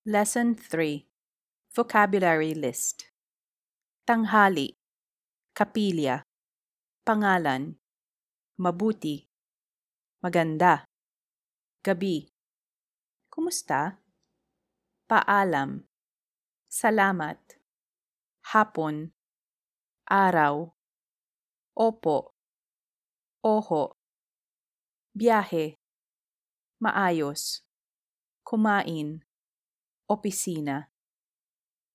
Lesson 3. Vocabulary List. Tanghali, kapilya, pangalan, mabuti, maganda, gabi, kumusta, paalam, salamat, hapon, araw, opo, oho, biyahe, maayos, kumain, opisina.